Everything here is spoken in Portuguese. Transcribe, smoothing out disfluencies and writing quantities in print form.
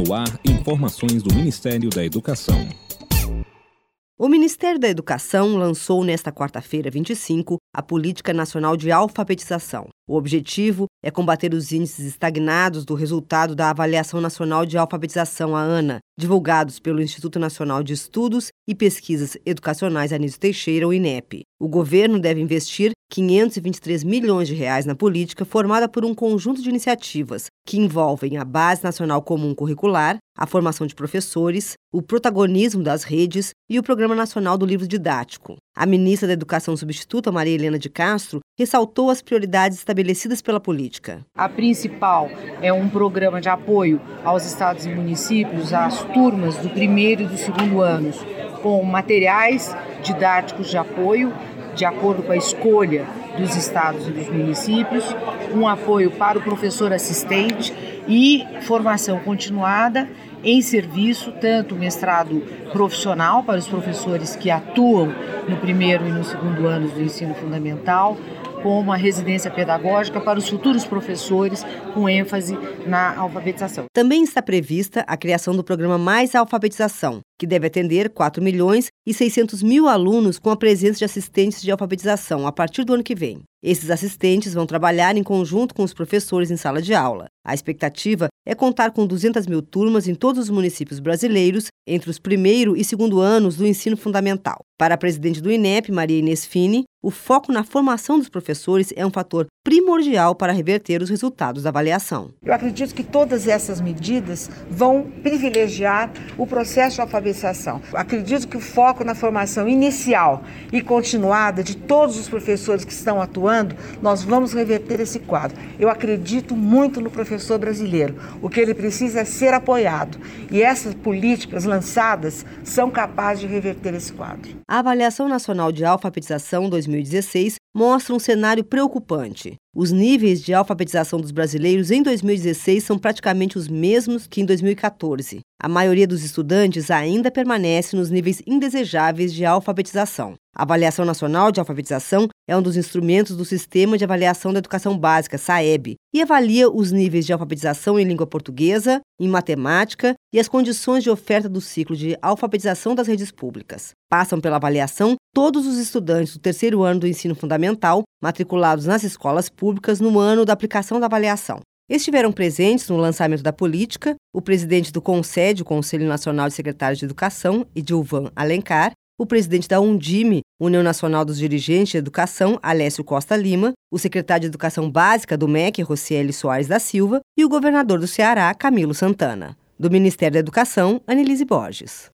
No ar, informações do Ministério da Educação. O Ministério da Educação lançou nesta quarta-feira, 25, a Política Nacional de Alfabetização. O objetivo é combater os índices estagnados do resultado da Avaliação Nacional de Alfabetização, a ANA, divulgados pelo Instituto Nacional de Estudos e Pesquisas Educacionais Anísio Teixeira, o INEP. O governo deve investir R$523 milhões na política, formada por um conjunto de iniciativas que envolvem a Base Nacional Comum Curricular, a formação de professores, o protagonismo das redes e o Programa Nacional do Livro Didático. A ministra da Educação substituta, Maria Helena de Castro, ressaltou as prioridades estabelecidas pela política. A principal é um programa de apoio aos estados e municípios, às turmas do primeiro e do segundo anos, com materiais didáticos de apoio, de acordo com a escolha dos estados e dos municípios, um apoio para o professor assistente e formação continuada em serviço, tanto mestrado profissional para os professores que atuam no primeiro e no segundo anos do ensino fundamental, como a residência pedagógica para os futuros professores, com ênfase na alfabetização. Também está prevista a criação do programa Mais Alfabetização, que deve atender 4.600.000 alunos com a presença de assistentes de alfabetização a partir do ano que vem. Esses assistentes vão trabalhar em conjunto com os professores em sala de aula. A expectativa é contar com 200.000 turmas em todos os municípios brasileiros entre os primeiro e segundo anos do ensino fundamental. Para a presidente do INEP, Maria Inês Fini, o foco na formação dos professores é um fator primordial para reverter os resultados da avaliação. Eu acredito que todas essas medidas vão privilegiar o processo de alfabetização. Acredito que o foco na formação inicial e continuada de todos os professores que estão atuando, nós vamos reverter esse quadro. Eu acredito muito no professor brasileiro. O que ele precisa é ser apoiado. E essas políticas lançadas são capazes de reverter esse quadro. A Avaliação Nacional de Alfabetização 2016 mostra um cenário preocupante. Os níveis de alfabetização dos brasileiros em 2016 são praticamente os mesmos que em 2014. A maioria dos estudantes ainda permanece nos níveis indesejáveis de alfabetização. A Avaliação Nacional de Alfabetização é um dos instrumentos do Sistema de Avaliação da Educação Básica, SAEB, e avalia os níveis de alfabetização em língua portuguesa, em matemática e as condições de oferta do ciclo de alfabetização das redes públicas. Passam pela avaliação todos os estudantes do terceiro ano do ensino fundamental matriculados nas escolas públicas no ano da aplicação da avaliação. Estiveram presentes no lançamento da política o presidente do CONSED, o Conselho Nacional de Secretários de Educação, Edilvan Alencar, o presidente da Undime, União Nacional dos Dirigentes de Educação, Alessio Costa Lima, o secretário de Educação Básica do MEC, Rocieli Soares da Silva, e o governador do Ceará, Camilo Santana. Do Ministério da Educação, Anelise Borges.